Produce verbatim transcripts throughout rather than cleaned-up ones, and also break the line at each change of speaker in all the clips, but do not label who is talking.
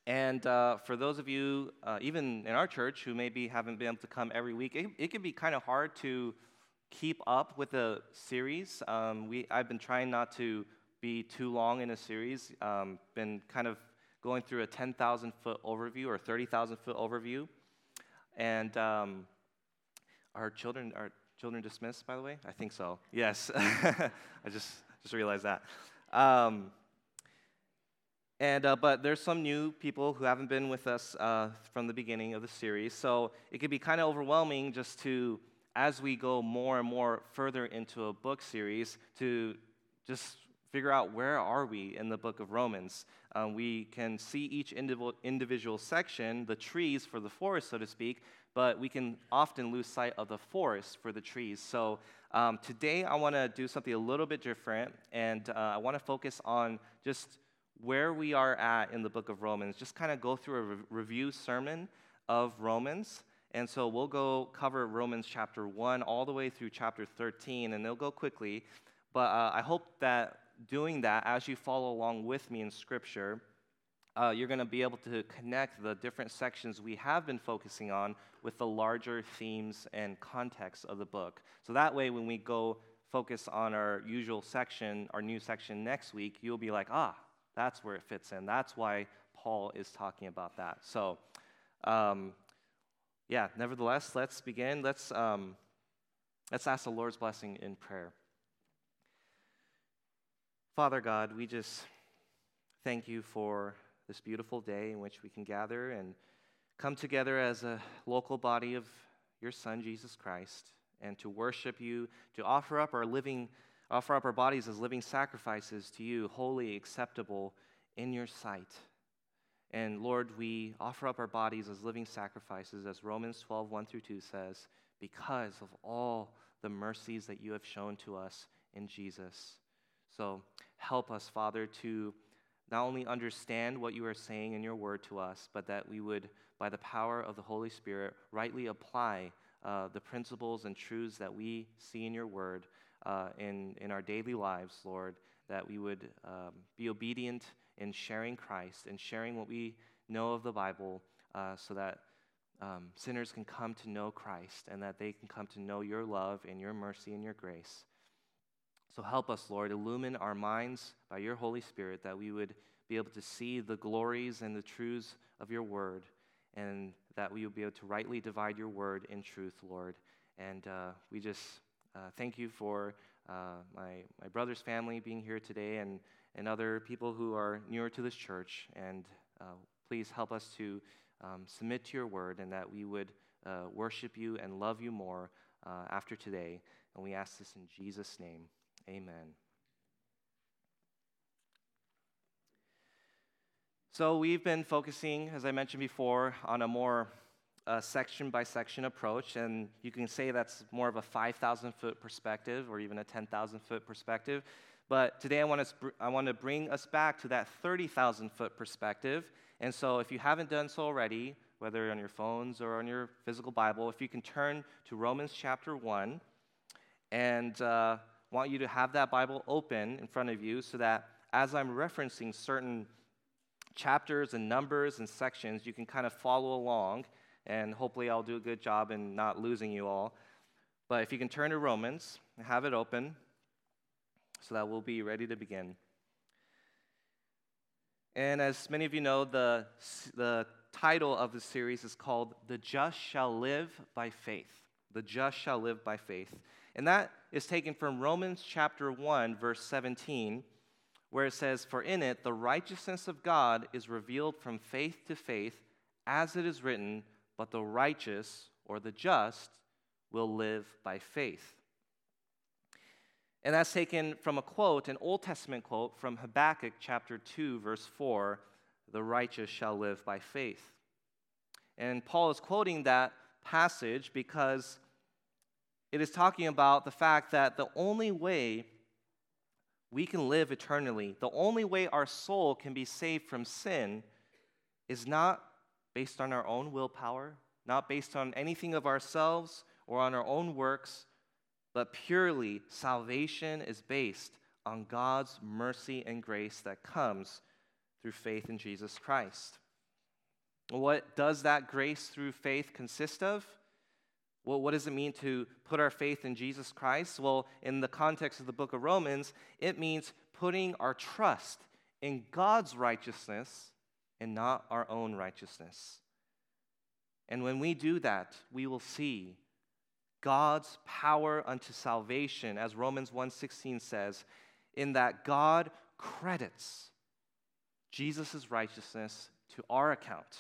And uh, for those of you, uh, even in our church, who maybe haven't been able to come every week, it, it can be kind of hard to keep up with the series. Um, we I've been trying not to be too long in a series. Um, been kind of going through a ten thousand foot overview or thirty thousand foot overview. And um, our children are children dismissed, by the way? I think so. Yes. I just just realized that. Um, And uh, but there's some new people who haven't been with us uh, from the beginning of the series, so it can be kind of overwhelming just to, as we go more and more further into a book series, to just figure out where are we in the book of Romans. Um, we can see each individual individual section, the trees for the forest, so to speak, but we can often lose sight of the forest for the trees. So um, today I want to do something a little bit different, and uh, I want to focus on just where we are at in the book of Romans, just kind of go through a re- review sermon of Romans. And so we'll go cover Romans chapter one all the way through chapter thirteen, and it'll go quickly. But uh, I hope that doing that, as you follow along with me in Scripture, uh, you're going to be able to connect the different sections we have been focusing on with the larger themes and context of the book. So that way, when we go focus on our usual section, our new section next week, you'll be like, ah, that's where it fits in. That's why Paul is talking about that. So, um, yeah, nevertheless, let's begin. Let's, um, let's ask the Lord's blessing in prayer. Father God, we just thank you for this beautiful day in which we can gather and come together as a local body of your Son, Jesus Christ, and to worship you, to offer up our living Offer up our bodies as living sacrifices to you, holy, acceptable in your sight. And Lord, we offer up our bodies as living sacrifices, as Romans twelve, one through two says, because of all the mercies that you have shown to us in Jesus. So help us, Father, to not only understand what you are saying in your word to us, but that we would, by the power of the Holy Spirit, rightly apply uh, the principles and truths that we see in your word Uh, in, in our daily lives, Lord, that we would um, be obedient in sharing Christ and sharing what we know of the Bible uh, so that um, sinners can come to know Christ and that they can come to know your love and your mercy and your grace. So help us, Lord, illumine our minds by your Holy Spirit that we would be able to see the glories and the truths of your word, and that we would be able to rightly divide your word in truth, Lord. And uh, we just Uh, thank you for uh, my, my brother's family being here today and, and other people who are newer to this church. And uh, please help us to um, submit to your word and that we would uh, worship you and love you more uh, after today. And we ask this in Jesus' name. Amen. So we've been focusing, as I mentioned before, on a more a section-by-section approach, and you can say that's more of a five thousand foot perspective or even a ten thousand foot perspective. But today I want to I want to bring us back to that thirty thousand foot perspective. And so if you haven't done so already, whether on your phones or on your physical Bible, if you can turn to Romans chapter one, and uh, want you to have that Bible open in front of you so that as I'm referencing certain chapters and numbers and sections, you can kind of follow along. And hopefully I'll do a good job in not losing you all. But if you can turn to Romans and have it open so that we'll be ready to begin. And as many of you know, the, the title of the series is called The Just Shall Live by Faith. The Just Shall Live by Faith. And that is taken from Romans chapter one, verse seventeen, where it says, "For in it the righteousness of God is revealed from faith to faith, as it is written, but the righteous, or the just, will live by faith." And that's taken from a quote, an Old Testament quote from Habakkuk chapter two, verse four, "The righteous shall live by faith." And Paul is quoting that passage because it is talking about the fact that the only way we can live eternally, the only way our soul can be saved from sin is not based on our own willpower, not based on anything of ourselves or on our own works, but purely salvation is based on God's mercy and grace that comes through faith in Jesus Christ. What does that grace through faith consist of? Well, what does it mean to put our faith in Jesus Christ? Well, in the context of the book of Romans, it means putting our trust in God's righteousness and not our own righteousness. And when we do that, we will see God's power unto salvation, as Romans one sixteen says, in that God credits Jesus' righteousness to our account.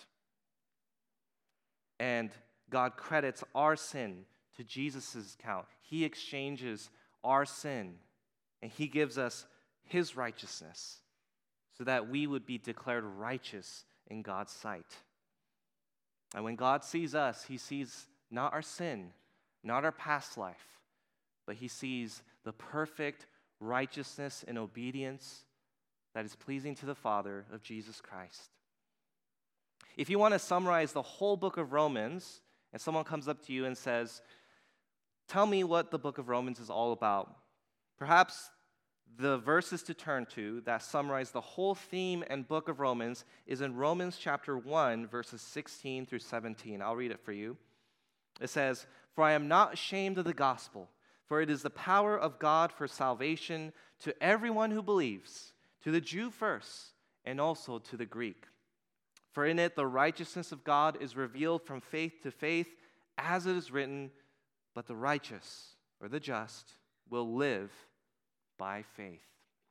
And God credits our sin to Jesus' account. He exchanges our sin, and he gives us his righteousness so that we would be declared righteous in God's sight. And when God sees us, he sees not our sin, not our past life, but he sees the perfect righteousness and obedience that is pleasing to the Father of Jesus Christ. If you want to summarize the whole book of Romans, and someone comes up to you and says, tell me what the book of Romans is all about, perhaps the verses to turn to that summarize the whole theme and book of Romans is in Romans chapter one, verses sixteen through seventeen. I'll read it for you. It says, "For I am not ashamed of the gospel, for it is the power of God for salvation to everyone who believes, to the Jew first, and also to the Greek. For in it the righteousness of God is revealed from faith to faith, as it is written, but the righteous, or the just, will live by faith."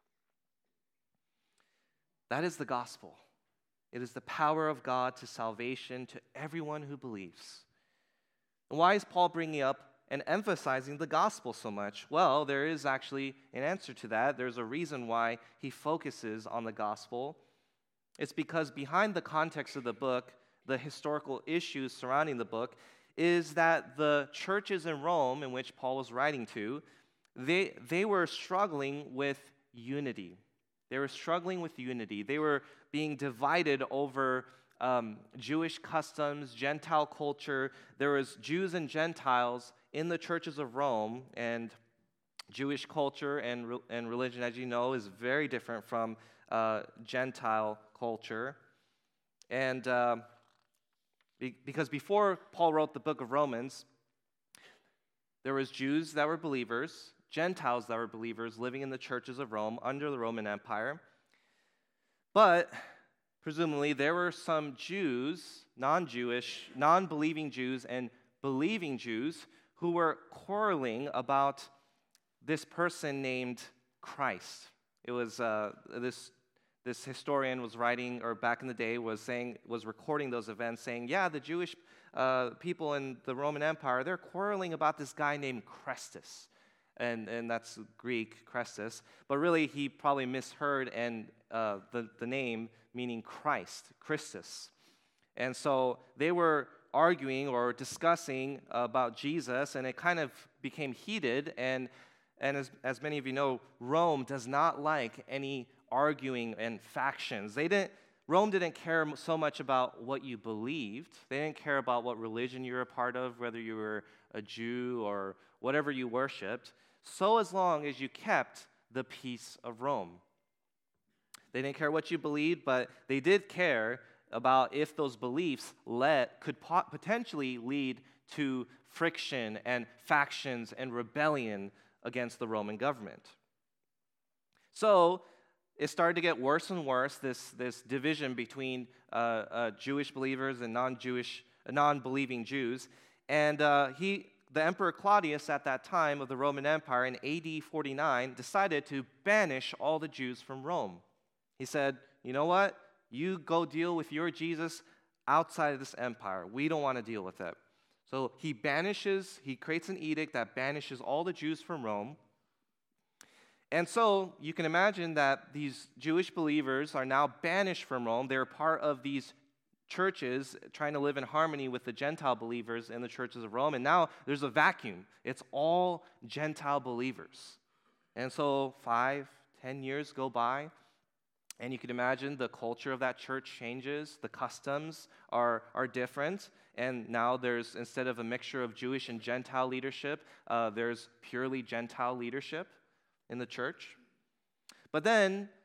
That is the gospel. It is the power of God to salvation to everyone who believes. And why is Paul bringing up and emphasizing the gospel so much? Well, there is actually an answer to that. There's a reason why he focuses on the gospel. It's because behind the context of the book, the historical issues surrounding the book, is that the churches in Rome, in which Paul was writing to, they, they were struggling with unity. They were struggling with unity. They were being divided over um, Jewish customs, Gentile culture. There was Jews and Gentiles in the churches of Rome, and Jewish culture and, re- and religion, as you know, is very different from uh, Gentile culture. And uh, be- because before Paul wrote the book of Romans, there was Jews that were believers, Gentiles that were believers living in the churches of Rome under the Roman Empire. But presumably there were some Jews, non-Jewish, non-believing Jews and believing Jews who were quarreling about this person named Christ. It was uh, this this historian was writing, or back in the day was saying, was recording those events, saying, yeah, the Jewish uh, people in the Roman Empire, they're quarreling about this guy named Chrestus. And, and that's Greek, Chrestus. But really, he probably misheard and uh, the, the name meaning Christ, Christus. And so they were arguing or discussing about Jesus, and it kind of became heated. And, and as, as many of you know, Rome does not like any arguing and factions. They didn't, Rome didn't care so much about what you believed. They didn't care about what religion you were a part of, whether you were a Jew or whatever you worshipped, so as long as you kept the peace of Rome. They didn't care what you believed, but they did care about if those beliefs led, could po- potentially lead to friction and factions and rebellion against the Roman government. So it started to get worse and worse, this, this division between uh, uh, Jewish believers and non-Jewish, uh, non-believing Jews. And uh, he, the Emperor Claudius at that time of the Roman Empire in A D forty-nine decided to banish all the Jews from Rome. He said, you know what? You go deal with your Jesus outside of this empire. We don't want to deal with it. So he banishes, he creates an edict that banishes all the Jews from Rome. And so you can imagine that these Jewish believers are now banished from Rome. They're part of these churches trying to live in harmony with the Gentile believers in the churches of Rome. And now there's a vacuum. It's all Gentile believers. And so five, ten years go by. And you can imagine the culture of that church changes. The customs are, are different. And now there's, instead of a mixture of Jewish and Gentile leadership, uh, there's purely Gentile leadership in the church. But then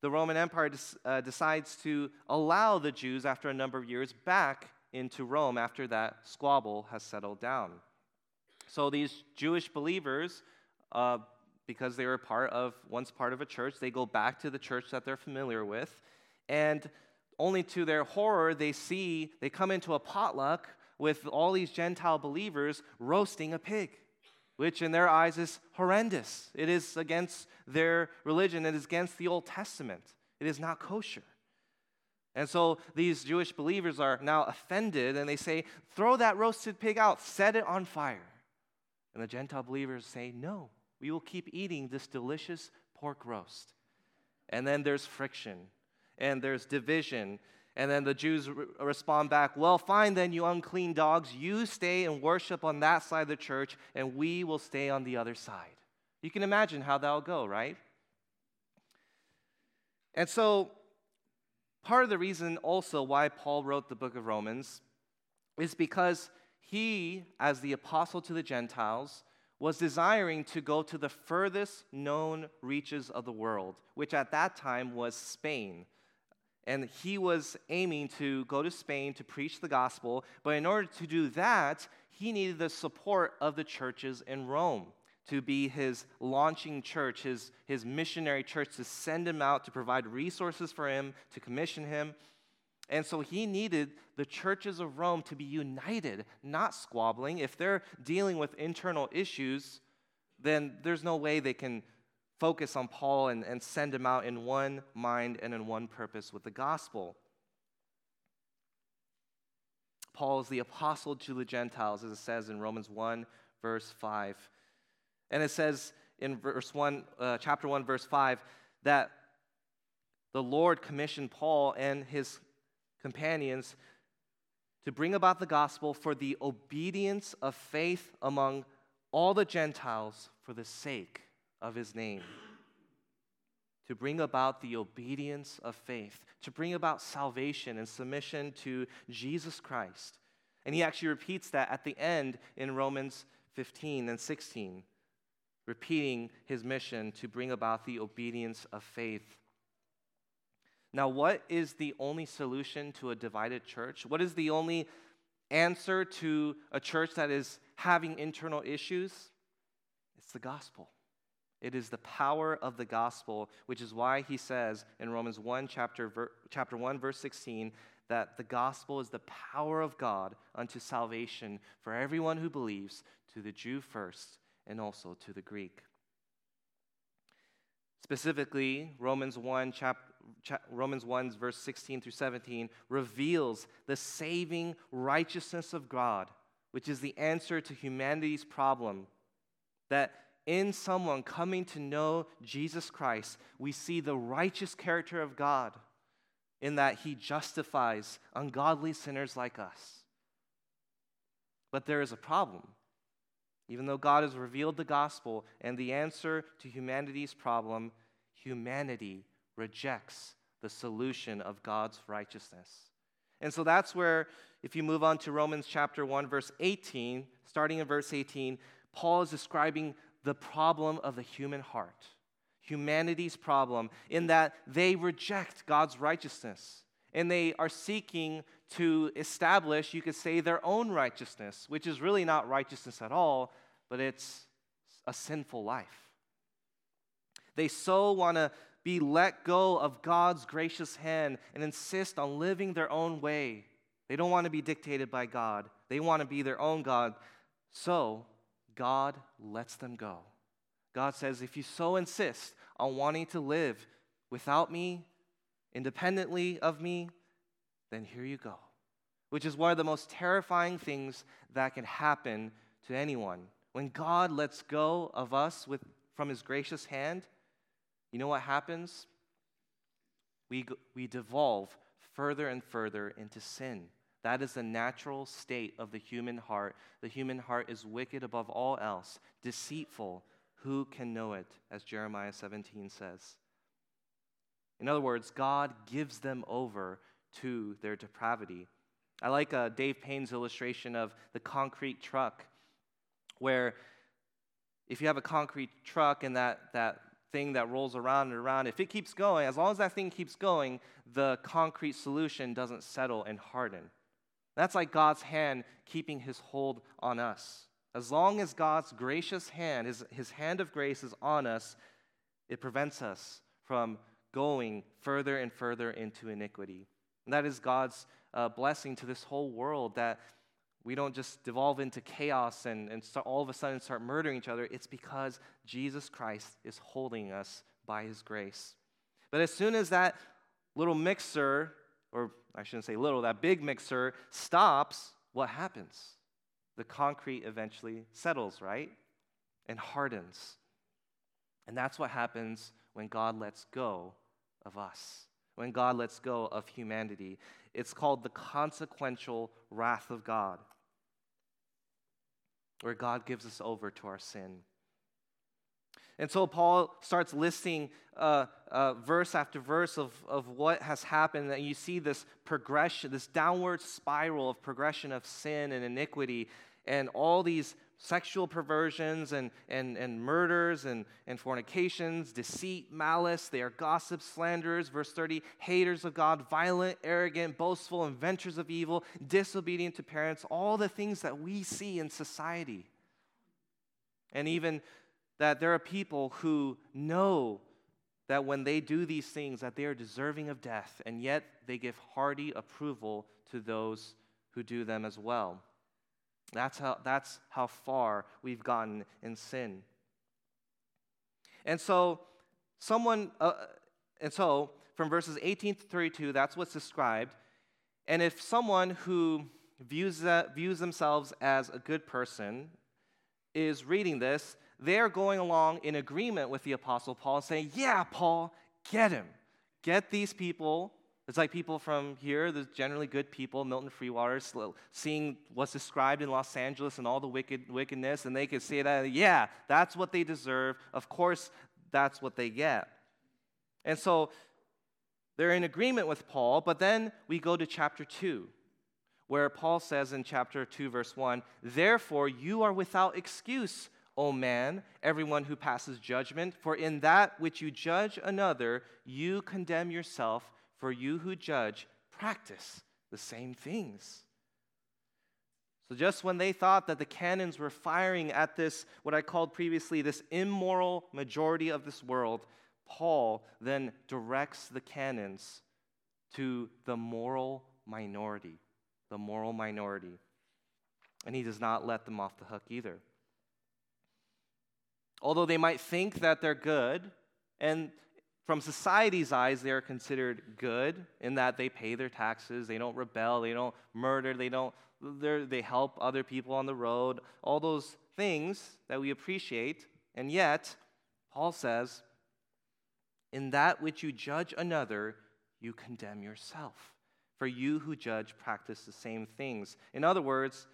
the Roman Empire des- uh, decides to allow the Jews, after a number of years, back into Rome after that squabble has settled down. So these Jewish believers, uh, because they were part of, once part of a church, they go back to the church that they're familiar with, and only to their horror, they see, they come into a potluck with all these Gentile believers roasting a pig, which in their eyes is horrendous. It is against their religion. It is against the Old Testament. It is not kosher. And so these Jewish believers are now offended, and they say, throw that roasted pig out, set it on fire. And the Gentile believers say, no, we will keep eating this delicious pork roast. And then there's friction, and there's division. And then the Jews re- respond back, well, fine then, you unclean dogs. You stay and worship on that side of the church, and we will stay on the other side. You can imagine how that'll go, right? And so, part of the reason also why Paul wrote the book of Romans is because he, as the apostle to the Gentiles, was desiring to go to the furthest known reaches of the world, which at that time was Spain. And he was aiming to go to Spain to preach the gospel, but in order to do that, he needed the support of the churches in Rome to be his launching church, his, his missionary church, to send him out, to provide resources for him, to commission him. And so he needed the churches of Rome to be united, not squabbling. If they're dealing with internal issues, then there's no way they can focus on Paul and, and send him out in one mind and in one purpose with the gospel. Paul is the apostle to the Gentiles, as it says in Romans one, verse five. And it says in verse one, uh, chapter one, verse five, that the Lord commissioned Paul and his companions to bring about the gospel for the obedience of faith among all the Gentiles for the sake of his name. To bring about the obedience of faith, to bring about salvation and submission to Jesus Christ. And he actually repeats that at the end in Romans fifteen and sixteen, repeating his mission to bring about the obedience of faith. Now, what is the only solution to a divided church? What is the only answer to a church that is having internal issues? It's the gospel. It is the power of the gospel, which is why he says in Romans one, chapter, ver, chapter one, verse sixteen, that the gospel is the power of God unto salvation for everyone who believes, to the Jew first and also to the Greek. Specifically, Romans one, chap, cha, Romans one, verse sixteen through seventeen, reveals the saving righteousness of God, which is the answer to humanity's problem, that in someone coming to know Jesus Christ, we see the righteous character of God in that he justifies ungodly sinners like us. But there is a problem. Even though God has revealed the gospel and the answer to humanity's problem, humanity rejects the solution of God's righteousness. And so that's where, if you move on to Romans chapter one, verse eighteen, starting in verse eighteen, Paul is describing the problem of the human heart, humanity's problem, in that they reject God's righteousness, and they are seeking to establish, you could say, their own righteousness, which is really not righteousness at all, but it's a sinful life. They so want to be let go of God's gracious hand and insist on living their own way. They don't want to be dictated by God. They want to be their own God. So God lets them go. God says, if you so insist on wanting to live without me, independently of me, then here you go. Which is one of the most terrifying things that can happen to anyone. When God lets go of us with, from his gracious hand, you know what happens? We, we devolve further and further into sin. That is the natural state of the human heart. The human heart is wicked above all else, deceitful. Who can know it, as Jeremiah seventeen says? In other words, God gives them over to their depravity. I like uh, Dave Payne's illustration of the concrete truck, where if you have a concrete truck and that, that thing that rolls around and around, if it keeps going, as long as that thing keeps going, the concrete solution doesn't settle and harden. That's like God's hand keeping his hold on us. As long as God's gracious hand, his, his hand of grace is on us, it prevents us from going further and further into iniquity. And that is God's uh, blessing to this whole world, that we don't just devolve into chaos and, and start, all of a sudden start murdering each other. It's because Jesus Christ is holding us by his grace. But as soon as that little mixer, or I shouldn't say little, that big mixer stops, what happens? The concrete eventually settles, right? And hardens. And that's what happens when God lets go of us, when God lets go of humanity. It's called the consequential wrath of God, where God gives us over to our sin. And so Paul starts listing uh, uh, verse after verse of, of what has happened, and you see this progression, this downward spiral of progression of sin and iniquity, and all these sexual perversions and, and, and murders and, and fornications, deceit, malice. They are gossips, slanderers. Verse thirty, haters of God, violent, arrogant, boastful, inventors of evil, disobedient to parents, all the things that we see in society. And even that there are people who know that when they do these things that they are deserving of death, and yet they give hearty approval to those who do them as well. That's how, that's how far we've gotten in sin. And so, someone, uh, and so, from verses eighteen to thirty-two, that's what's described. And if someone who views, that, views themselves as a good person is reading this, they're going along in agreement with the Apostle Paul and saying, yeah, Paul, get him. Get these people. It's like people from here, there's generally good people, Milton Freewaters, seeing what's described in Los Angeles and all the wicked wickedness, and they could say that, yeah, that's what they deserve. Of course, that's what they get. And so they're in agreement with Paul, but then we go to chapter two, where Paul says in chapter two, verse one, therefore you are without excuse, O man, everyone who passes judgment, for in that which you judge another, you condemn yourself. For you who judge, practice the same things. So just when they thought that the cannons were firing at this, what I called previously, this immoral majority of this world, Paul then directs the cannons to the moral minority, the moral minority. And he does not let them off the hook either. Although they might think that they're good, and from society's eyes, they are considered good in that they pay their taxes, they don't rebel, they don't murder, they don't they help other people on the road, all those things that we appreciate. And yet, Paul says, in that which you judge another, you condemn yourself. For you who judge practice the same things. In other words,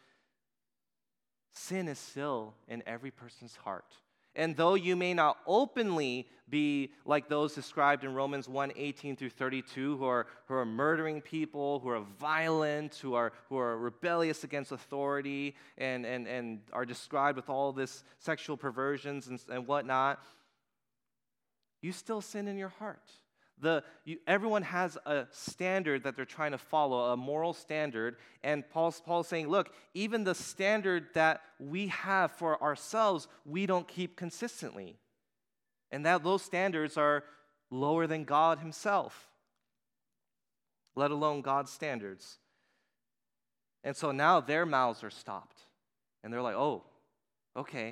sin is still in every person's heart. And though you may not openly be like those described in Romans one, eighteen through thirty-two, who are, who are murdering people, who are violent, who are, who are rebellious against authority, and, and, and are described with all this sexual perversions and, and whatnot, you still sin in your heart. The, you, everyone has a standard that they're trying to follow, a moral standard, and Paul's, Paul's saying, look, even the standard that we have for ourselves, we don't keep consistently. And that those standards are lower than God himself, let alone God's standards. And so now their mouths are stopped, and they're like, oh, okay.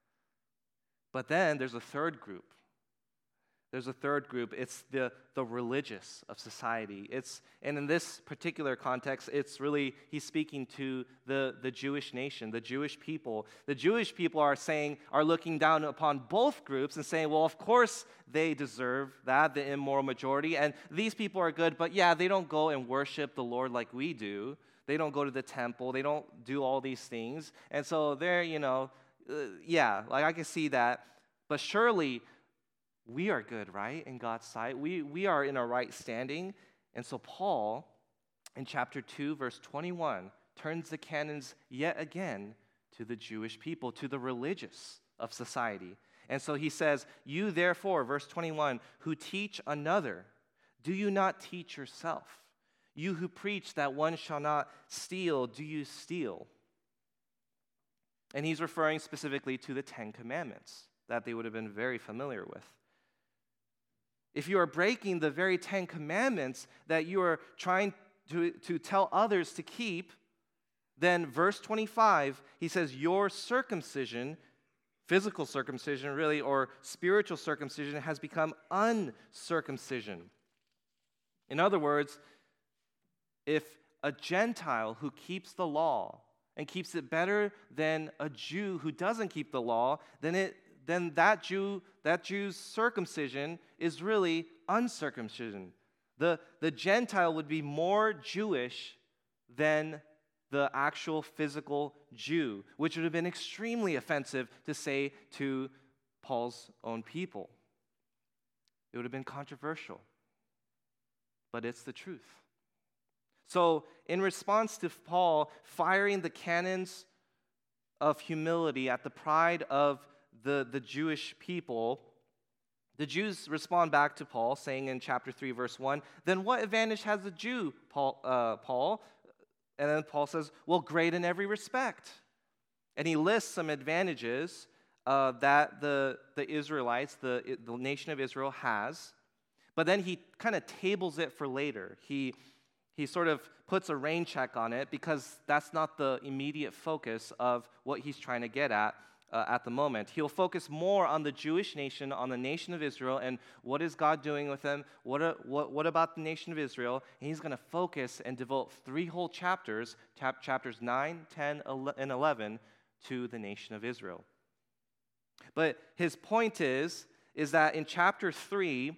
But then there's a third group. There's a third group. It's the, the religious of society. It's, and in this particular context, it's really, he's speaking to the, the Jewish nation, the Jewish people. The Jewish people are saying, are looking down upon both groups and saying, well, of course they deserve that, the immoral majority. And these people are good, but yeah, they don't go and worship the Lord like we do. They don't go to the temple. They don't do all these things. And so they're, you know, uh, yeah, like I can see that. But surely, we are good, right, in God's sight. We, we are in a right standing. And so Paul, in chapter two, verse twenty-one, turns the cannons yet again to the Jewish people, to the religious of society. And so he says, you therefore, verse twenty-one, who teach another, do you not teach yourself? You who preach that one shall not steal, do you steal? And he's referring specifically to the Ten Commandments that they would have been very familiar with. If you are breaking the very Ten Commandments that you are trying to, to tell others to keep, then verse twenty-five, he says, your circumcision, physical circumcision really, or spiritual circumcision has become uncircumcision. In other words, if a Gentile who keeps the law and keeps it better than a Jew who doesn't keep the law, then it then that Jew, that Jew's circumcision is really uncircumcision. The, the Gentile would be more Jewish than the actual physical Jew, which would have been extremely offensive to say to Paul's own people. It would have been controversial, but it's the truth. So, in response to Paul firing the cannons of humility at the pride of the, the Jewish people, the Jews respond back to Paul, saying in chapter three, verse one, then what advantage has the Jew, Paul? Uh, Paul? And then Paul says, well, great in every respect. And he lists some advantages uh, that the, the Israelites, the, the nation of Israel has, but then he kind of tables it for later. He He sort of puts a rain check on it because that's not the immediate focus of what he's trying to get at uh, at the moment. He'll focus more on the Jewish nation, on the nation of Israel, and what is God doing with them? What, are, what, what about the nation of Israel? And he's going to focus and devote three whole chapters, chap- chapters nine, ten, and eleven, to the nation of Israel. But his point is, is that in chapter three,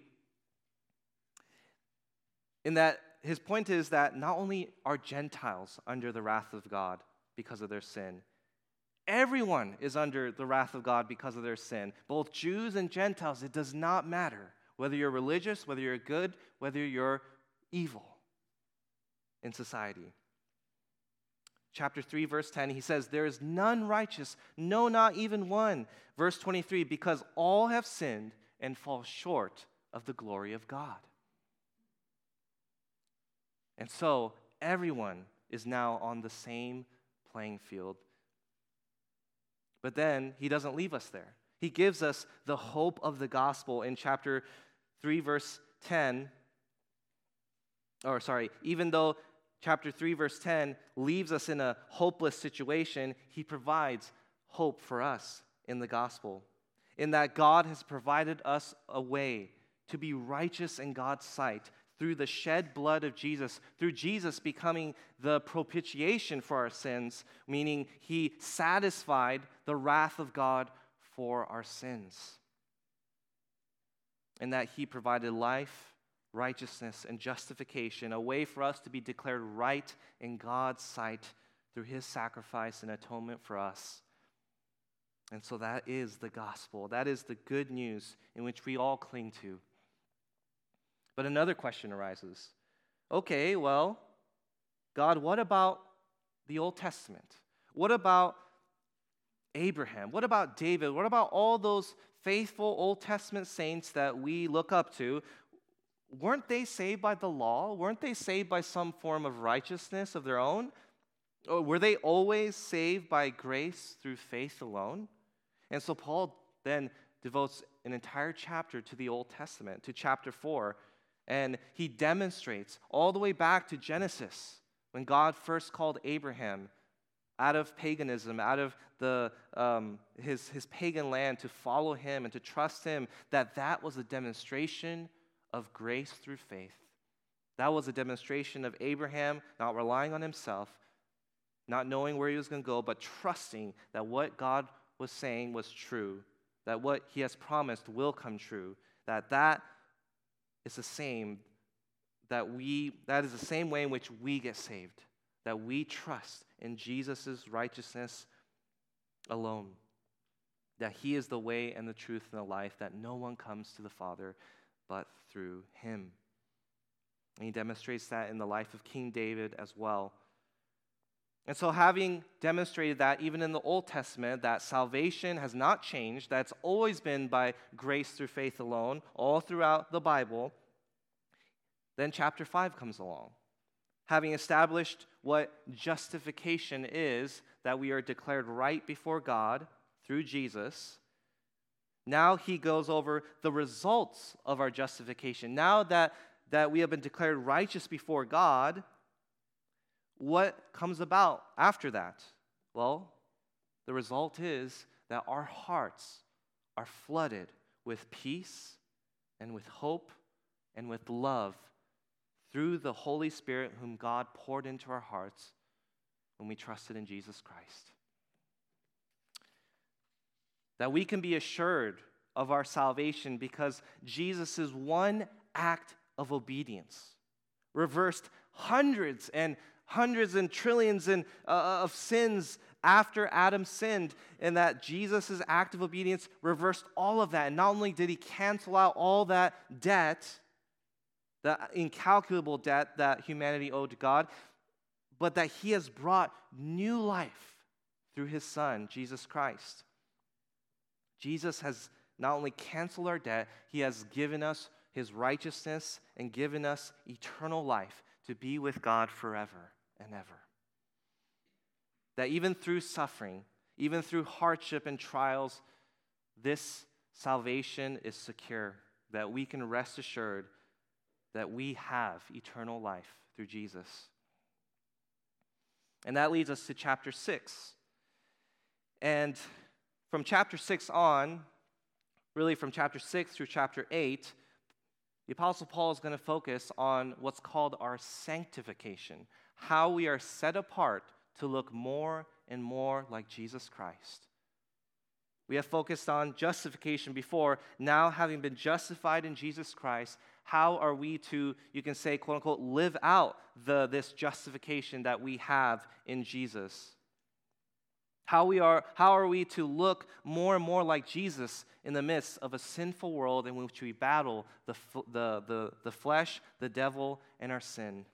in that His point is that not only are Gentiles under the wrath of God because of their sin, everyone is under the wrath of God because of their sin. Both Jews and Gentiles, it does not matter whether you're religious, whether you're good, whether you're evil in society. Chapter three, verse ten, he says, there is none righteous, no, not even one. Verse twenty-three, because all have sinned and fall short of the glory of God. And so everyone is now on the same playing field. But then he doesn't leave us there. He gives us the hope of the gospel in chapter three, verse ten. Or sorry, even though chapter three, verse ten leaves us in a hopeless situation, he provides hope for us in the gospel, in that God has provided us a way to be righteous in God's sight, through the shed blood of Jesus, through Jesus becoming the propitiation for our sins, meaning he satisfied the wrath of God for our sins. And that he provided life, righteousness, and justification, a way for us to be declared right in God's sight through his sacrifice and atonement for us. And so that is the gospel. That is the good news in which we all cling to. But another question arises. Okay, well, God, what about the Old Testament? What about Abraham? What about David? What about all those faithful Old Testament saints that we look up to? Weren't they saved by the law? Weren't they saved by some form of righteousness of their own? Or were they always saved by grace through faith alone? And so Paul then devotes an entire chapter to the Old Testament, to chapter four. And he demonstrates all the way back to Genesis, when God first called Abraham out of paganism, out of the um, his, his pagan land to follow him and to trust him, that that was a demonstration of grace through faith. That was a demonstration of Abraham not relying on himself, not knowing where he was going to go, but trusting that what God was saying was true, that what he has promised will come true, that that It's the same that we, that is the same way in which we get saved, that we trust in Jesus' righteousness alone, that he is the way and the truth and the life, that no one comes to the Father but through him. And he demonstrates that in the life of King David as well. And so having demonstrated that even in the Old Testament, that salvation has not changed, that's always been by grace through faith alone, all throughout the Bible, then chapter five comes along. Having established what justification is, that we are declared right before God through Jesus, now he goes over the results of our justification. Now that, that we have been declared righteous before God, what comes about after that? Well, the result is that our hearts are flooded with peace and with hope and with love through the Holy Spirit whom God poured into our hearts when we trusted in Jesus Christ. That we can be assured of our salvation because Jesus' one act of obedience reversed hundreds and hundreds and trillions and, uh, of sins after Adam sinned, and that Jesus' act of obedience reversed all of that. And not only did he cancel out all that debt, the incalculable debt that humanity owed to God, but that he has brought new life through his Son, Jesus Christ. Jesus has not only canceled our debt, he has given us his righteousness and given us eternal life to be with God forever and ever. That even through suffering, even through hardship and trials, this salvation is secure, that we can rest assured that we have eternal life through Jesus. And that leads us to chapter six. And from chapter six on, really from chapter six through chapter eight, the Apostle Paul is going to focus on what's called our sanctification, how we are set apart to look more and more like Jesus Christ. We have focused on justification before. Now, having been justified in Jesus Christ, how are we to, you can say, quote unquote, live out the, this justification that we have in Jesus? How, we are, how are we to look more and more like Jesus in the midst of a sinful world in which we battle the, the, the, the flesh, the devil, and our sin?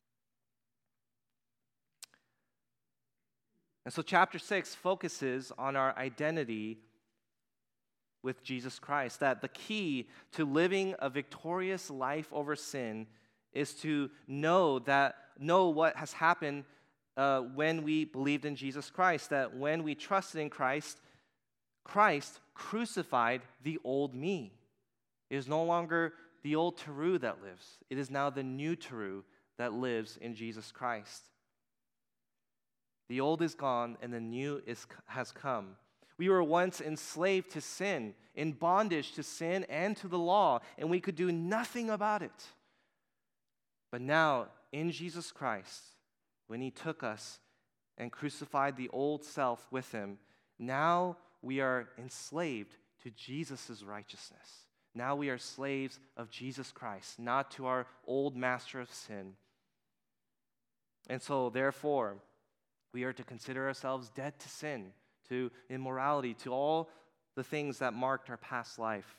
And so chapter six focuses on our identity with Jesus Christ, that the key to living a victorious life over sin is to know that know what has happened uh, when we believed in Jesus Christ, that when we trusted in Christ, Christ crucified the old me. It is no longer the old Teru that lives. It is now the new Teru that lives in Jesus Christ. The old is gone and the new is, has come. We were once enslaved to sin, in bondage to sin and to the law, and we could do nothing about it. But now, in Jesus Christ, when he took us and crucified the old self with him, now we are enslaved to Jesus' righteousness. Now we are slaves of Jesus Christ, not to our old master of sin. And so, therefore, we are to consider ourselves dead to sin, to immorality, to all the things that marked our past life.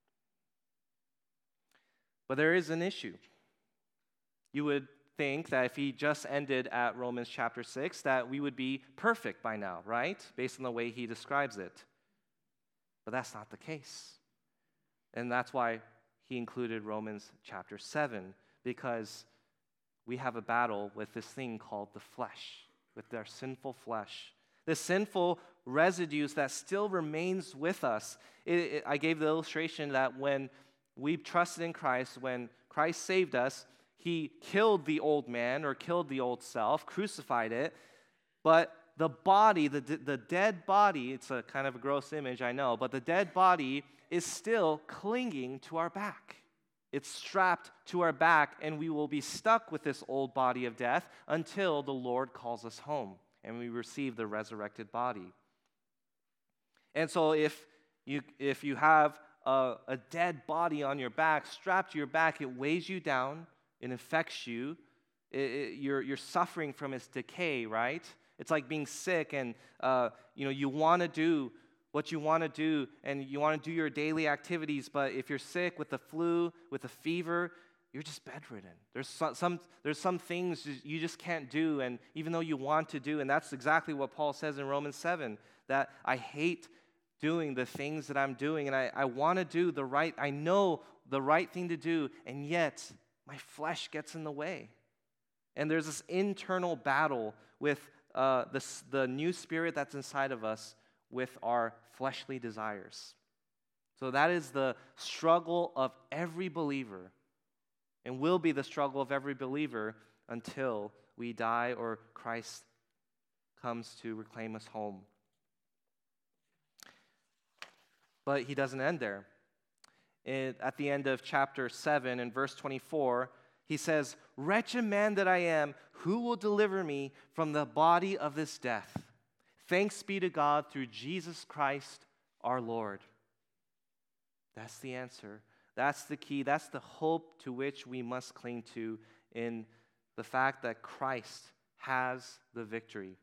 But there is an issue. You would think that if he just ended at Romans chapter six, that we would be perfect by now, right? Based on the way he describes it. But that's not the case. And that's why he included Romans chapter seven, because we have a battle with this thing called the flesh, with our sinful flesh. The sinful residues that still remains with us. It, it, I gave the illustration that when we trusted in Christ, when Christ saved us, he killed the old man or killed the old self, crucified it, but the body, the, the dead body, it's a kind of a gross image, I know, but the dead body is still clinging to our back. It's strapped to our back, and we will be stuck with this old body of death until the Lord calls us home and we receive the resurrected body. And so if you, if you have a, a dead body on your back, strapped to your back, it weighs you down, it affects you, it, it, you're, you're suffering from its decay, right? It's like being sick and uh, you know, you want to do what you want to do and you want to do your daily activities, but if you're sick with the flu, with a fever, you're just bedridden. There's some, some, there's some things you just can't do, and even though you want to do, and that's exactly what Paul says in Romans seven, that I hate doing the things that I'm doing, and I, I want to do the right, I know the right thing to do, and yet my flesh gets in the way. And there's this internal battle with uh, this, the new spirit that's inside of us with our fleshly desires. So that is the struggle of every believer, and will be the struggle of every believer until we die or Christ comes to reclaim us home. But he doesn't end there. It, at the end of chapter seven, in verse twenty-four, he says, "Wretched man that I am, who will deliver me from the body of this death? Thanks be to God through Jesus Christ our Lord." That's the answer. That's the key. That's the hope to which we must cling to, in the fact that Christ has the victory.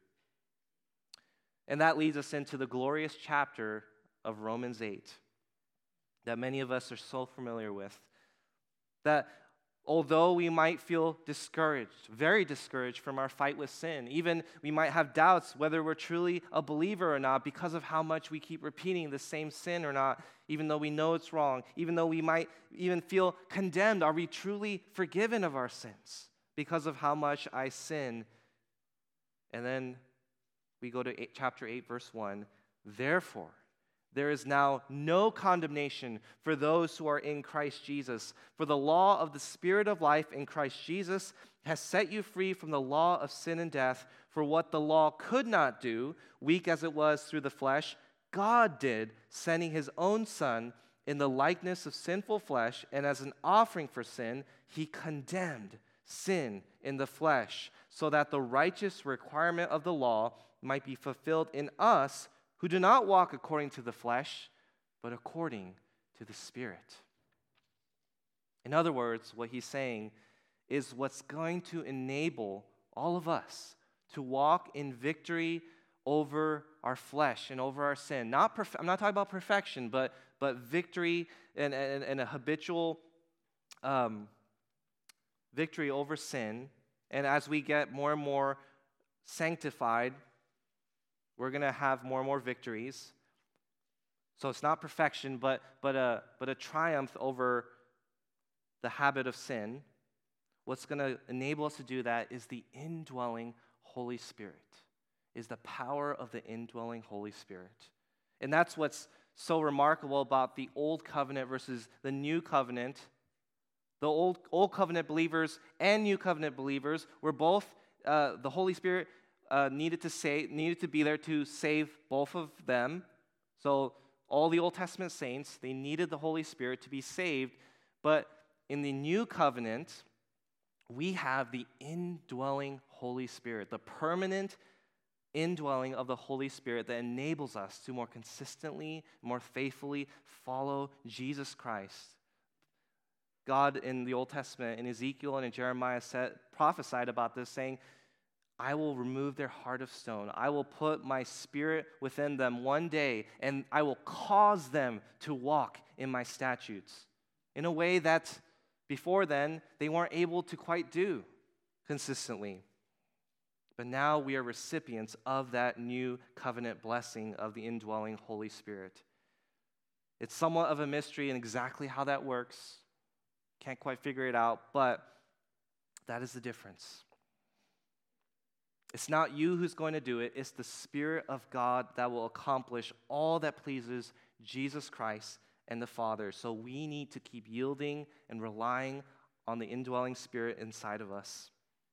And that leads us into the glorious chapter of Romans eight that many of us are so familiar with. That although we might feel discouraged, very discouraged from our fight with sin, even we might have doubts whether we're truly a believer or not because of how much we keep repeating the same sin or not, even though we know it's wrong, even though we might even feel condemned, are we truly forgiven of our sins because of how much I sin? And then we go to eight, chapter eight, verse one. "Therefore, there is now no condemnation for those who are in Christ Jesus. For the law of the Spirit of life in Christ Jesus has set you free from the law of sin and death. For what the law could not do, weak as it was through the flesh, God did, sending his own Son in the likeness of sinful flesh, and as an offering for sin, he condemned sin in the flesh, so that the righteous requirement of the law might be fulfilled in us, who do not walk according to the flesh, but according to the Spirit." In other words, what he's saying is what's going to enable all of us to walk in victory over our flesh and over our sin. Not perf- I'm not talking about perfection, but, but victory and, and, and a habitual um, victory over sin. And as we get more and more sanctified, we're going to have more and more victories. So it's not perfection, but, but, a, but a triumph over the habit of sin. What's going to enable us to do that is the indwelling Holy Spirit, is the power of the indwelling Holy Spirit. And that's what's so remarkable about the Old Covenant versus the New Covenant. The Old, Old Covenant believers and New Covenant believers were both, uh, the Holy Spirit Uh, needed to say, needed to be there to save both of them. So all the Old Testament saints, they needed the Holy Spirit to be saved. But in the New Covenant, we have the indwelling Holy Spirit, the permanent indwelling of the Holy Spirit that enables us to more consistently, more faithfully follow Jesus Christ. God in the Old Testament, in Ezekiel and in Jeremiah, said, prophesied about this, saying, "I will remove their heart of stone. I will put my spirit within them one day, and I will cause them to walk in my statutes," in a way that before then they weren't able to quite do consistently. But now we are recipients of that new covenant blessing of the indwelling Holy Spirit. It's somewhat of a mystery in exactly how that works. Can't quite figure it out, but that is the difference. It's not you who's going to do it. It's the Spirit of God that will accomplish all that pleases Jesus Christ and the Father. So we need to keep yielding and relying on the indwelling Spirit inside of us.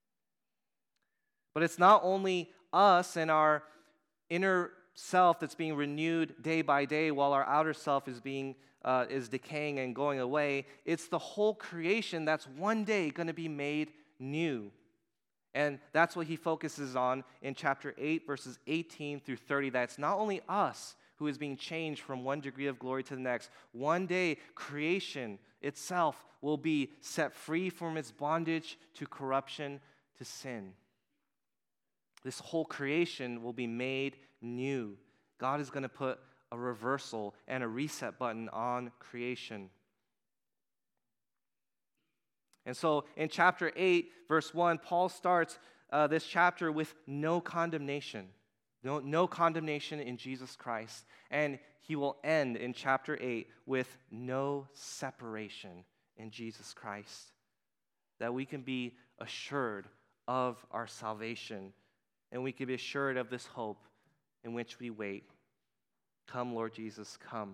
But it's not only us and our inner self that's being renewed day by day while our outer self is being uh, is decaying and going away. It's the whole creation that's one day going to be made new. And that's what he focuses on in chapter eight, verses eighteen through thirty, that it's not only us who is being changed from one degree of glory to the next. One day, creation itself will be set free from its bondage to corruption, to sin. This whole creation will be made new. God is going to put a reversal and a reset button on creation. And so in chapter eight, verse one, Paul starts uh, this chapter with no condemnation. No, no condemnation in Jesus Christ. And he will end in chapter eight with no separation in Jesus Christ. That we can be assured of our salvation, and we can be assured of this hope in which we wait. Come, Lord Jesus, come.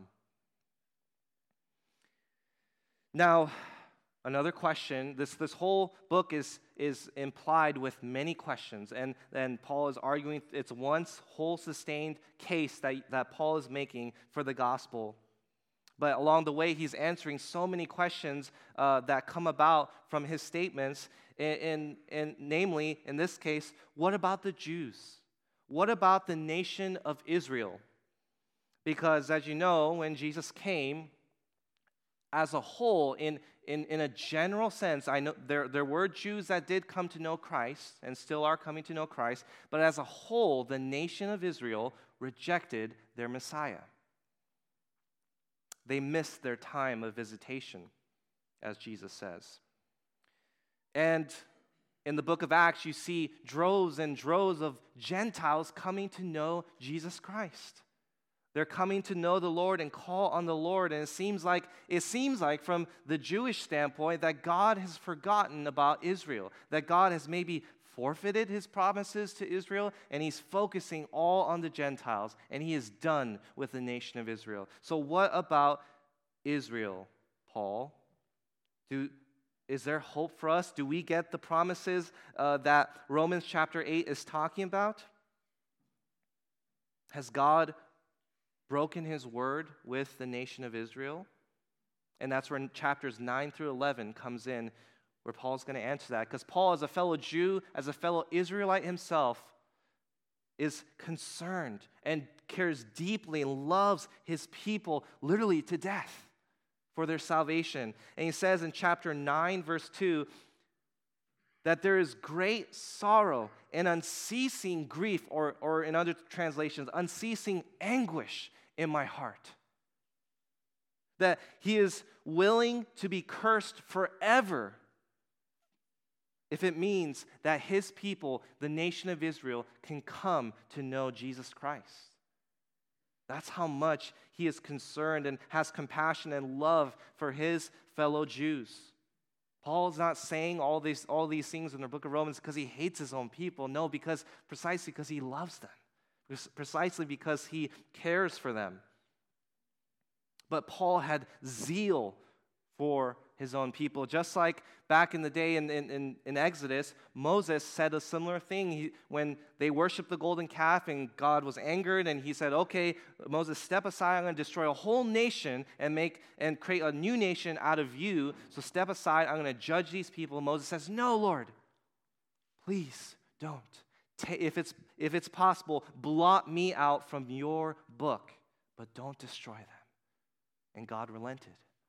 Now, another question, this, this whole book is, is implied with many questions, and, and Paul is arguing, it's one whole sustained case that, that Paul is making for the gospel. But along the way, he's answering so many questions uh, that come about from his statements, and, and, and namely, in this case, what about the Jews? What about the nation of Israel? Because as you know, when Jesus came, as a whole, in, in, in a general sense, I know there, there were Jews that did come to know Christ and still are coming to know Christ, but as a whole, the nation of Israel rejected their Messiah. They missed their time of visitation, as Jesus says. And in the book of Acts, you see droves and droves of Gentiles coming to know Jesus Christ. They're coming to know the Lord and call on the Lord, and it seems like it seems like from the Jewish standpoint that God has forgotten about Israel, that God has maybe forfeited his promises to Israel, and he's focusing all on the Gentiles, and he is done with the nation of Israel. So what about Israel, Paul? Do, is there hope for us? Do we get the promises uh, that Romans chapter eight is talking about? Has God broken his word with the nation of Israel? And that's where chapters nine through eleven comes in, where Paul's going to answer that. Because Paul, as a fellow Jew, as a fellow Israelite himself, is concerned and cares deeply and loves his people literally to death for their salvation. And he says in chapter nine, verse two, that there is great sorrow and unceasing grief, or, or in other translations, unceasing anguish in my heart. That he is willing to be cursed forever if it means that his people, the nation of Israel, can come to know Jesus Christ. That's how much he is concerned and has compassion and love for his fellow Jews. Paul is not saying all these, all these things in the book of Romans because he hates his own people. No, because precisely because he loves them. Precisely because he cares for them. But Paul had zeal for his own people. Just like back in the day in, in, in Exodus, Moses said a similar thing. He, when they worshiped the golden calf and God was angered, and he said, okay, Moses, step aside, I'm going to destroy a whole nation and make and create a new nation out of you. So step aside, I'm going to judge these people. Moses says, no, Lord, please don't. If it's, if it's possible, blot me out from your book, but don't destroy them. And God relented.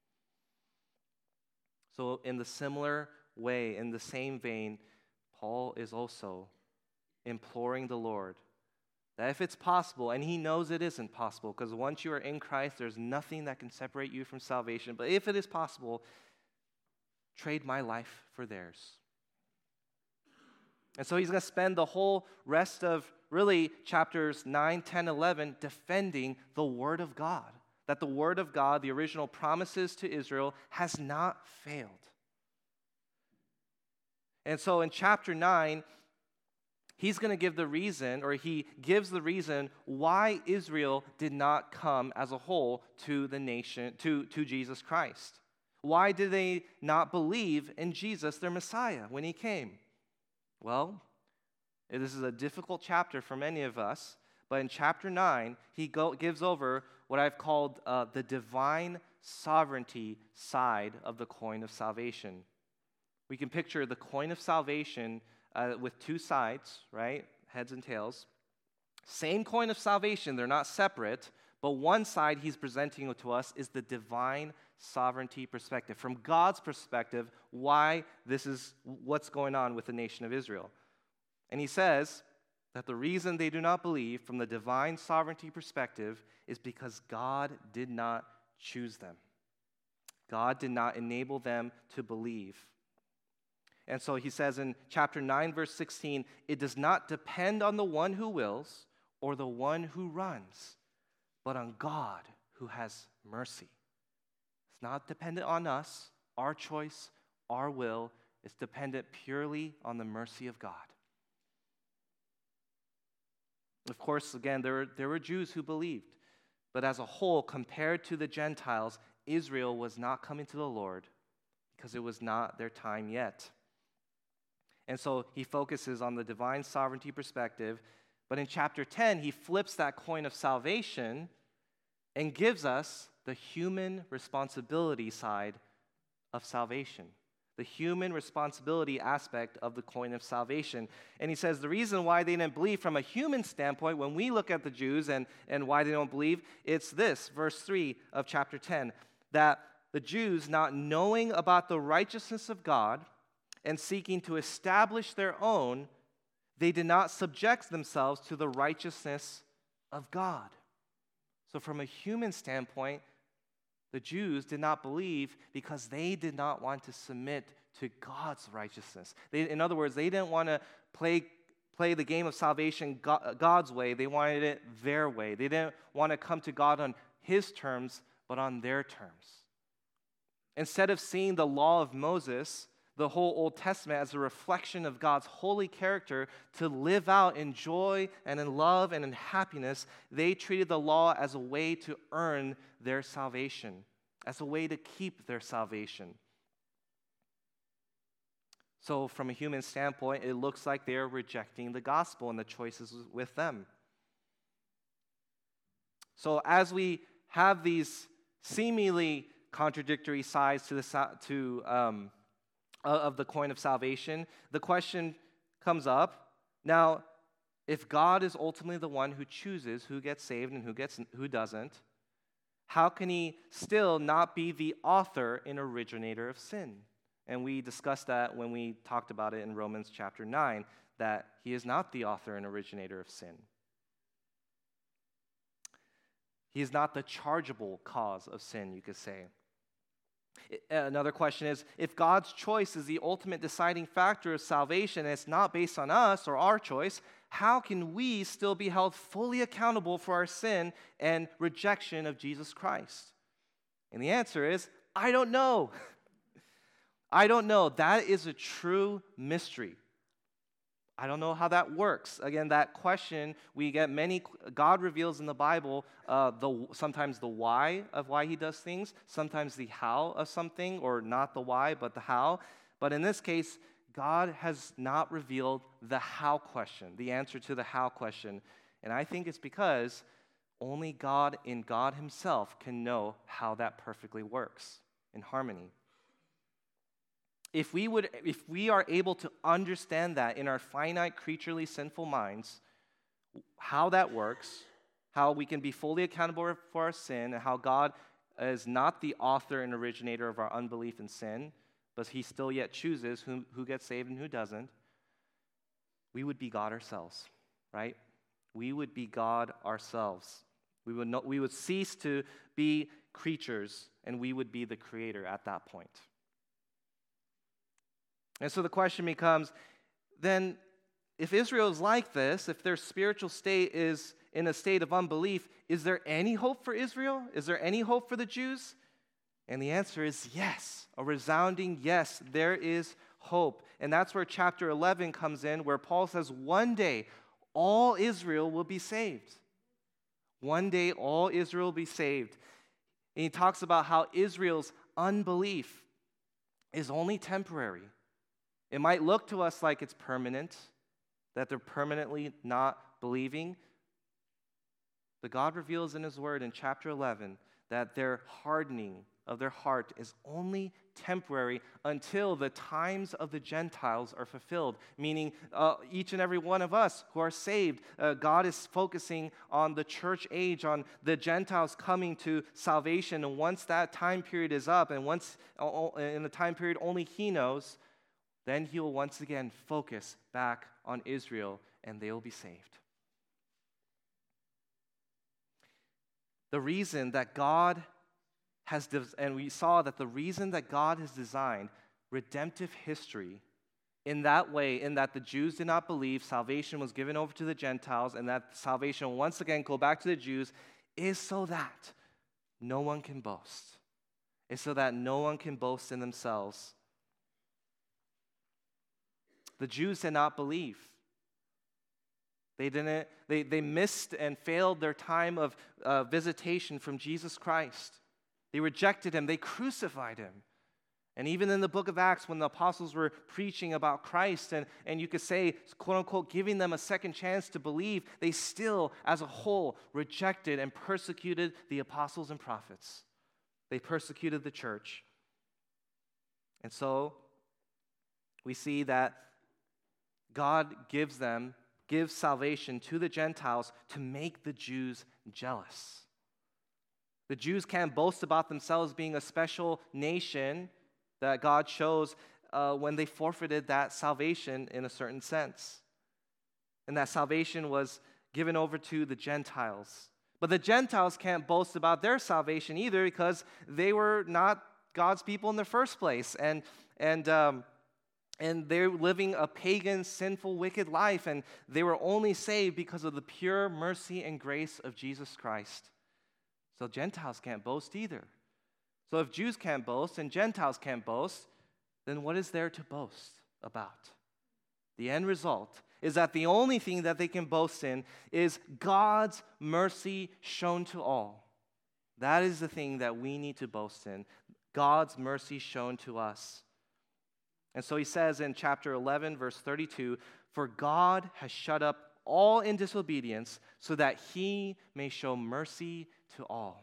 So in the similar way, in the same vein, Paul is also imploring the Lord that if it's possible, and he knows it isn't possible, because once you are in Christ, there's nothing that can separate you from salvation, but if it is possible, trade my life for theirs. And so he's going to spend the whole rest of really chapters nine, ten, eleven defending the Word of God. That the Word of God, the original promises to Israel, has not failed. And so in chapter nine, he's going to give the reason, or he gives the reason why Israel did not come as a whole to the nation, to, to Jesus Christ. Why did they not believe in Jesus, their Messiah, when he came? Well, this is a difficult chapter for many of us, but in chapter nine, he go, gives over what I've called uh, the divine sovereignty side of the coin of salvation. We can picture the coin of salvation uh, with two sides, right? Heads and tails. Same coin of salvation, they're not separate, but one side he's presenting to us is the divine sovereignty perspective. From God's perspective, why this is what's going on with the nation of Israel. And he says that the reason they do not believe from the divine sovereignty perspective is because God did not choose them. God did not enable them to believe. And so he says in chapter nine, verse sixteen, it does not depend on the one who wills or the one who runs, but on God who has mercy. It's not dependent on us, our choice, our will. It's dependent purely on the mercy of God. Of course, again, there were, there were Jews who believed, but as a whole, compared to the Gentiles, Israel was not coming to the Lord because it was not their time yet. And so he focuses on the divine sovereignty perspective, but in chapter ten, he flips that coin of salvation and gives us the human responsibility side of salvation, the human responsibility aspect of the coin of salvation. And he says the reason why they didn't believe from a human standpoint, when we look at the Jews and, and why they don't believe, it's this, verse three of chapter ten, that the Jews, not knowing about the righteousness of God and seeking to establish their own, they did not subject themselves to the righteousness of God. So from a human standpoint, the Jews did not believe because they did not want to submit to God's righteousness. They, in other words, they didn't want to play, play the game of salvation God's way. They wanted it their way. They didn't want to come to God on His terms, but on their terms. Instead of seeing the law of Moses, the whole Old Testament, as a reflection of God's holy character to live out in joy and in love and in happiness, they treated the law as a way to earn their salvation, as a way to keep their salvation. So from a human standpoint, it looks like they're rejecting the gospel and the choices with them. So as we have these seemingly contradictory sides to the to um, of the coin of salvation, the question comes up, now, if God is ultimately the one who chooses who gets saved and who gets who doesn't, how can He still not be the author and originator of sin? And we discussed that when we talked about it in Romans chapter nine, that He is not the author and originator of sin. He is not the chargeable cause of sin, you could say. Another question is, if God's choice is the ultimate deciding factor of salvation and it's not based on us or our choice, how can we still be held fully accountable for our sin and rejection of Jesus Christ? And the answer is, I don't know. I don't know. That is a true mystery. I don't know how that works. Again, that question, we get many, God reveals in the Bible uh, the sometimes the why of why He does things, sometimes the how of something, or not the why, but the how. But in this case, God has not revealed the how question, the answer to the how question. And I think it's because only God in God Himself can know how that perfectly works in harmony. If we would, if we are able to understand that in our finite, creaturely, sinful minds, how that works, how we can be fully accountable for our sin, and how God is not the author and originator of our unbelief and sin, but He still yet chooses who, who gets saved and who doesn't, we would be God ourselves, right? We would be God ourselves. We would, not, we would cease to be creatures, and we would be the creator at that point. And so the question becomes, then, if Israel is like this, if their spiritual state is in a state of unbelief, is there any hope for Israel? Is there any hope for the Jews? And the answer is yes, a resounding yes, there is hope. And that's where chapter eleven comes in, where Paul says, one day, all Israel will be saved. One day, all Israel will be saved. And he talks about how Israel's unbelief is only temporary. It might look to us like it's permanent, that they're permanently not believing. But God reveals in His Word in chapter eleven that their hardening of their heart is only temporary until the times of the Gentiles are fulfilled, meaning uh, each and every one of us who are saved, uh, God is focusing on the church age, on the Gentiles coming to salvation, and once that time period is up, and once uh, in the time period only He knows, then He will once again focus back on Israel, and they will be saved. The reason that God has, and we saw that the reason that God has designed redemptive history in that way, in that the Jews did not believe, salvation was given over to the Gentiles, and that salvation, once again, go back to the Jews, is so that no one can boast. It's so that no one can boast in themselves. The Jews did not believe. They didn't. They, they missed and failed their time of uh, visitation from Jesus Christ. They rejected him. They crucified him. And even in the book of Acts, when the apostles were preaching about Christ, and, and you could say, quote unquote, giving them a second chance to believe, they still, as a whole, rejected and persecuted the apostles and prophets. They persecuted the church. And so, we see that God gives them, gives salvation to the Gentiles to make the Jews jealous. The Jews can't boast about themselves being a special nation that God chose uh, when they forfeited that salvation in a certain sense. And that salvation was given over to the Gentiles. But the Gentiles can't boast about their salvation either because they were not God's people in the first place. And, and, um, and they're living a pagan, sinful, wicked life. And they were only saved because of the pure mercy and grace of Jesus Christ. So Gentiles can't boast either. So if Jews can't boast and Gentiles can't boast, then what is there to boast about? The end result is that the only thing that they can boast in is God's mercy shown to all. That is the thing that we need to boast in, God's mercy shown to us. And so he says in chapter eleven, verse thirty-two, "For God has shut up all in disobedience so that he may show mercy to all."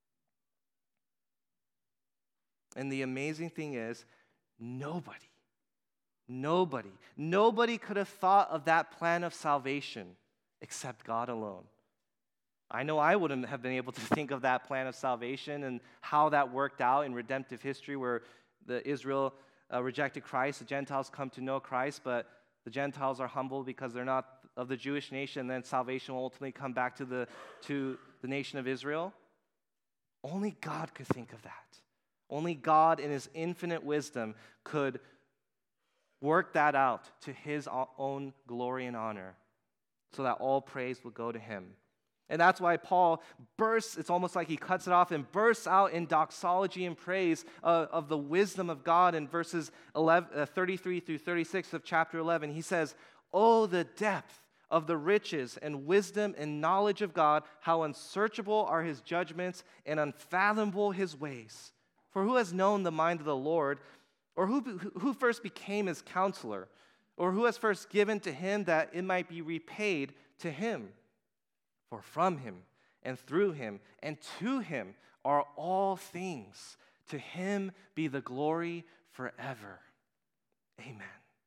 And the amazing thing is, nobody, nobody, nobody could have thought of that plan of salvation except God alone. I know I wouldn't have been able to think of that plan of salvation and how that worked out in redemptive history where the Israel uh, rejected Christ, the Gentiles come to know Christ, but the Gentiles are humble because they're not of the Jewish nation, and then salvation will ultimately come back to the, to the nation of Israel. Only God could think of that. Only God in his infinite wisdom could work that out to his own glory and honor so that all praise will go to him. And that's why Paul bursts, it's almost like he cuts it off and bursts out in doxology and praise uh, of the wisdom of God in verses eleven, uh, thirty-three through thirty-six of chapter eleven. He says, "Oh, the depth of the riches and wisdom and knowledge of God, how unsearchable are his judgments and unfathomable his ways. For who has known the mind of the Lord, or who, who first became his counselor, or who has first given to him that it might be repaid to him? For from him and through him and to him are all things. To him be the glory forever. Amen."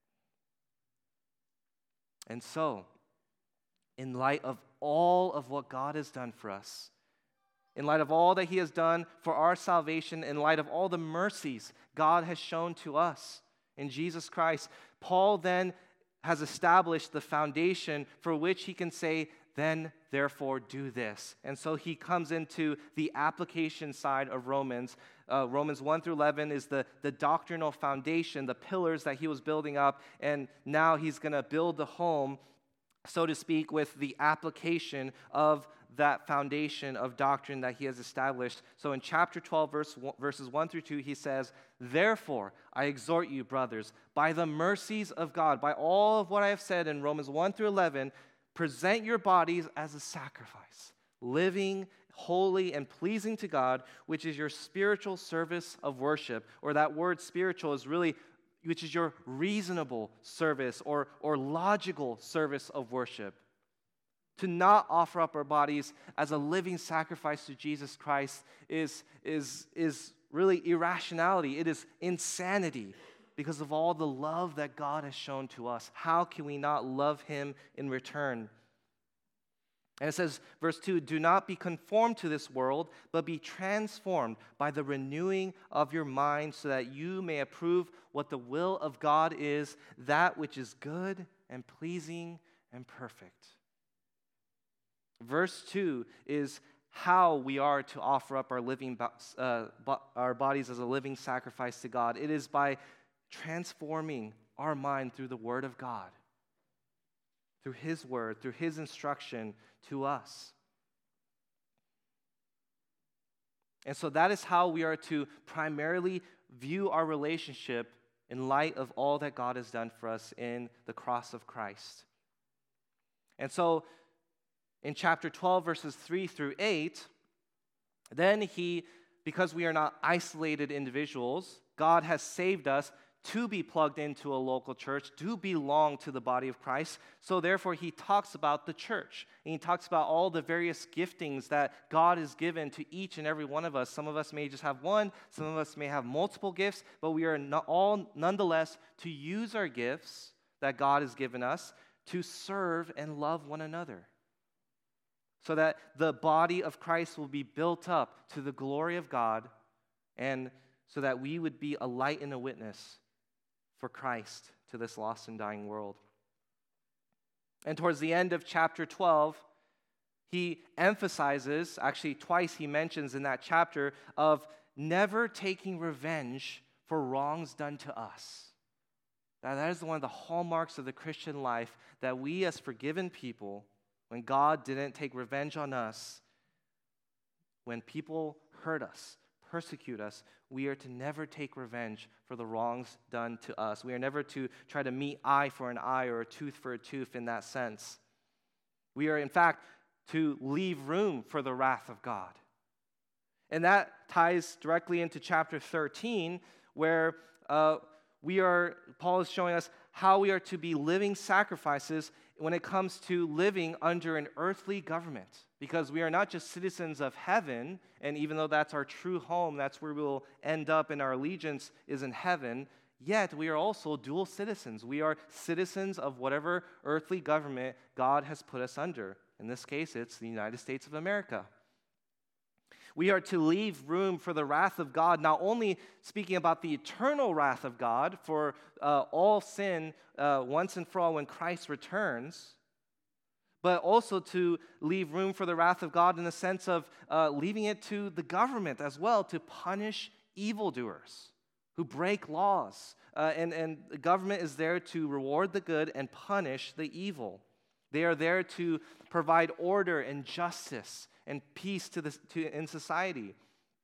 And so, in light of all of what God has done for us, in light of all that he has done for our salvation, in light of all the mercies God has shown to us in Jesus Christ, Paul then has established the foundation for which he can say, "Then, therefore, do this." And so he comes into the application side of Romans. Uh, Romans one through eleven is the, the doctrinal foundation, the pillars that he was building up, and now he's going to build the home, so to speak, with the application of that foundation of doctrine that he has established. So in chapter twelve, verse one, verses one through two, he says, "Therefore, I exhort you, brothers, by the mercies of God, by all of what I have said in Romans one through eleven, present your bodies as a sacrifice, living, holy, and pleasing to God, which is your spiritual service of worship." Or that word spiritual is really, which is your reasonable service or, or logical service of worship. To not offer up our bodies as a living sacrifice to Jesus Christ is, is, is really irrationality. It is insanity because of all the love that God has shown to us. How can we not love him in return? And it says, verse two, "Do not be conformed to this world, but be transformed by the renewing of your mind, so that you may approve what the will of God is, that which is good and pleasing and perfect." Verse two is how we are to offer up our living, uh, our bodies as a living sacrifice to God. It is by transforming our mind through the Word of God, through His Word, through His instruction to us. And so that is how we are to primarily view our relationship in light of all that God has done for us in the cross of Christ. And so in chapter twelve, verses three through eight, then he, because we are not isolated individuals, God has saved us to be plugged into a local church, to belong to the body of Christ. So therefore, he talks about the church. And he talks about all the various giftings that God has given to each and every one of us. Some of us may just have one. Some of us may have multiple gifts. But we are not all nonetheless to use our gifts that God has given us to serve and love one another, so that the body of Christ will be built up to the glory of God, and so that we would be a light and a witness for Christ to this lost and dying world. And towards the end of chapter twelve, he emphasizes, actually twice he mentions in that chapter, of never taking revenge for wrongs done to us. Now, that is one of the hallmarks of the Christian life, that we as forgiven people, when God didn't take revenge on us, when people hurt us, persecute us, we are to never take revenge for the wrongs done to us. We are never to try to meet eye for an eye or a tooth for a tooth in that sense. We are, in fact, to leave room for the wrath of God. And that ties directly into chapter thirteen, where uh, we are, Paul is showing us how we are to be living sacrifices when it comes to living under an earthly government. Because we are not just citizens of heaven, and even though that's our true home, that's where we'll end up and our allegiance is in heaven, yet we are also dual citizens. We are citizens of whatever earthly government God has put us under. In this case, it's the United States of America. We are to leave room for the wrath of God, not only speaking about the eternal wrath of God for uh, all sin uh, once and for all when Christ returns, but also to leave room for the wrath of God in the sense of uh, leaving it to the government as well to punish evildoers who break laws. Uh, and, and the government is there to reward the good and punish the evil. They are there to provide order and justice and peace to this to in society.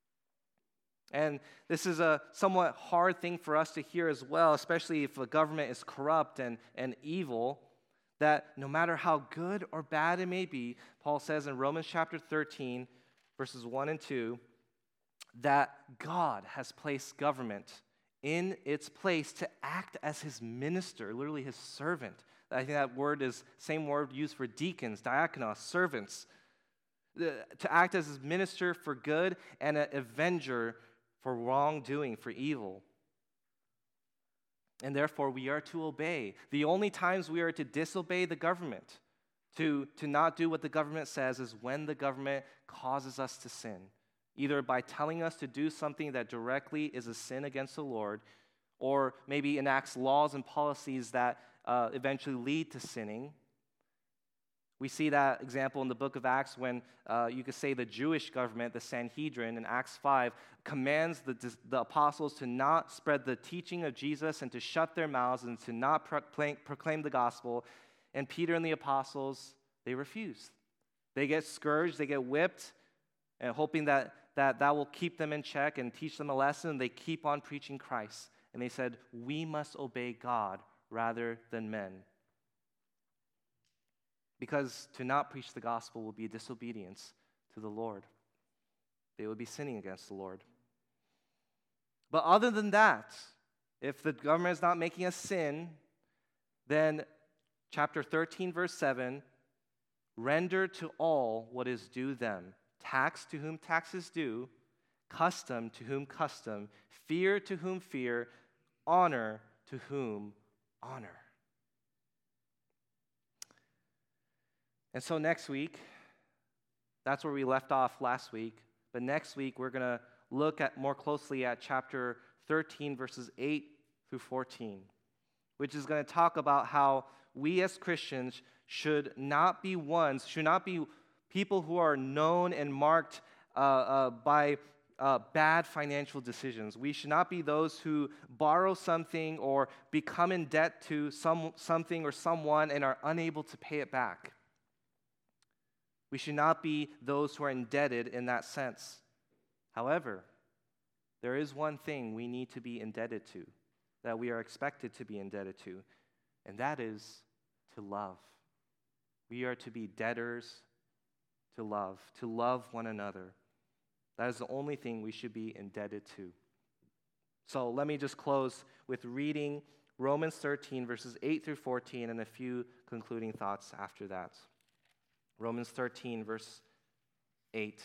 And this is a somewhat hard thing for us to hear as well, especially if a government is corrupt and, and evil, that no matter how good or bad it may be, Paul says in Romans chapter thirteen, verses one and two, that God has placed government in its place to act as his minister, literally his servant. I think that word is same word used for deacons, diakonos, servants, to act as his minister for good and an avenger for wrongdoing, for evil. And therefore, we are to obey. The only times we are to disobey the government, to, to not do what the government says, is when the government causes us to sin, either by telling us to do something that directly is a sin against the Lord, or maybe enacts laws and policies that uh, eventually lead to sinning. We see that example in the book of Acts when uh, you could say the Jewish government, the Sanhedrin, in Acts five, commands the, the apostles to not spread the teaching of Jesus and to shut their mouths and to not proclaim, proclaim the gospel. And Peter and the apostles, they refuse. They get scourged, they get whipped, and hoping that, that that will keep them in check and teach them a lesson. They keep on preaching Christ. And they said, we must obey God rather than men. Because to not preach the gospel will be disobedience to the Lord. They would be sinning against the Lord. But other than that, if the government is not making us sin, then chapter thirteen, verse seven, render to all what is due them. Tax to whom tax is due, custom to whom custom, fear to whom fear, honor to whom honor. And so next week, that's where we left off last week, but next week we're going to look at more closely at chapter thirteen, verses eight through fourteen, which is going to talk about how we as Christians should not be ones, should not be people who are known and marked uh, uh, by uh, bad financial decisions. We should not be those who borrow something or become in debt to some, something or someone and are unable to pay it back. We should not be those who are indebted in that sense. However, there is one thing we need to be indebted to, that we are expected to be indebted to, and that is to love. We are to be debtors to love, to love one another. That is the only thing we should be indebted to. So let me just close with reading Romans thirteen, verses eight through fourteen, and a few concluding thoughts after that. Romans thirteen, verse eight.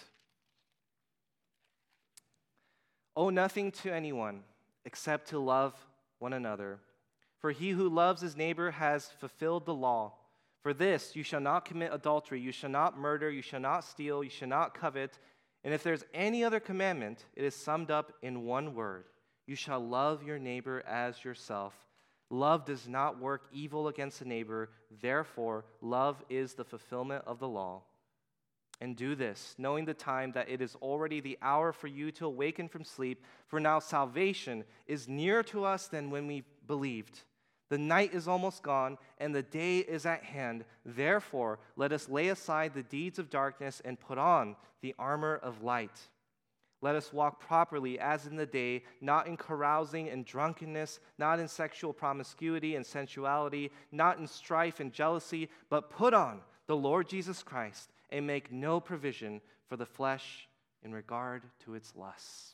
Owe nothing to anyone except to love one another. For he who loves his neighbor has fulfilled the law. For this, you shall not commit adultery, you shall not murder, you shall not steal, you shall not covet. And if there's any other commandment, it is summed up in one word. You shall love your neighbor as yourself. Love does not work evil against a neighbor. Therefore, love is the fulfillment of the law. And do this, knowing the time that it is already the hour for you to awaken from sleep. For now salvation is nearer to us than when we believed. The night is almost gone, and the day is at hand. Therefore, let us lay aside the deeds of darkness and put on the armor of light. Let us walk properly as in the day, not in carousing and drunkenness, not in sexual promiscuity and sensuality, not in strife and jealousy, but put on the Lord Jesus Christ and make no provision for the flesh in regard to its lusts.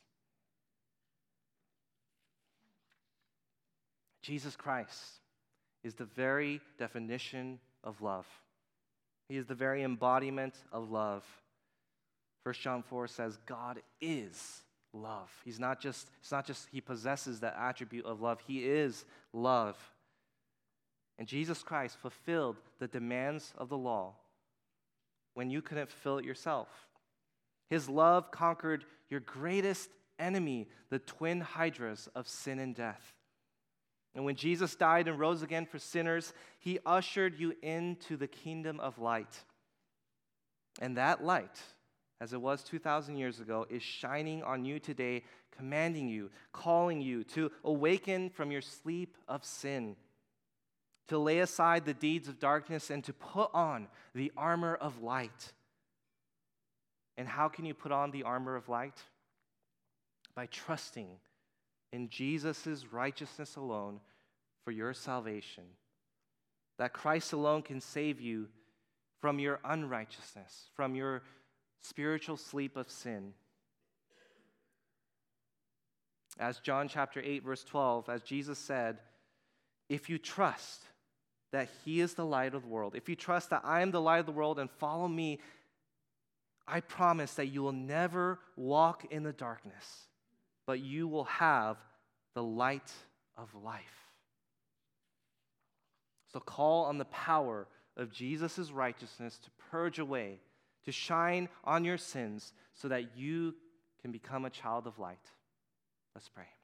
Jesus Christ is the very definition of love. He is the very embodiment of love. First John four says, God is love. He's not just, it's not just he possesses that attribute of love. He is love. And Jesus Christ fulfilled the demands of the law when you couldn't fulfill it yourself. His love conquered your greatest enemy, the twin hydras of sin and death. And when Jesus died and rose again for sinners, he ushered you into the kingdom of light. And that light, as it was two thousand years ago, is shining on you today, commanding you, calling you to awaken from your sleep of sin, to lay aside the deeds of darkness and to put on the armor of light. And how can you put on the armor of light? By trusting in Jesus' righteousness alone for your salvation. That Christ alone can save you from your unrighteousness, from your spiritual sleep of sin. As John chapter eight, verse twelve, as Jesus said, if you trust that he is the light of the world, if you trust that I am the light of the world and follow me, I promise that you will never walk in the darkness, but you will have the light of life. So call on the power of Jesus' righteousness to purge away, to shine on your sins so that you can become a child of light. Let's pray.